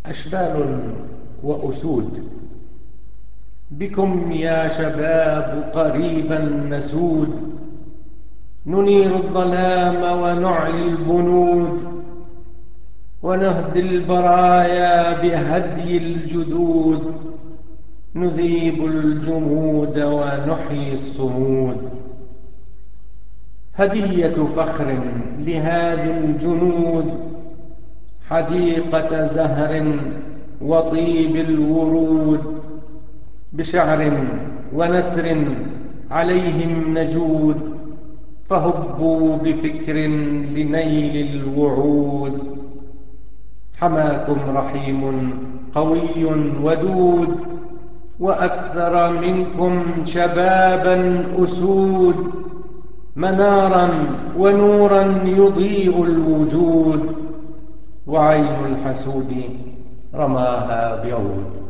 أشبال وأسود، بكم يا شباب قريبا نسود، ننير الظلام ونعلي البنود، ونهدي البرايا بهدي الجدود، نذيب الجمود ونحيي الصمود. هدية فخر لهذه الجنود، حديقة زهر وطيب الورود، بشعر ونثر عليهم نجود، فهبوا بفكر لنيل الوعود. حماكم رحيم قوي ودود، وأكثر منكم شبابا أسود، منارا ونورا يضيء الوجود، وعين الحسود رماها بعود.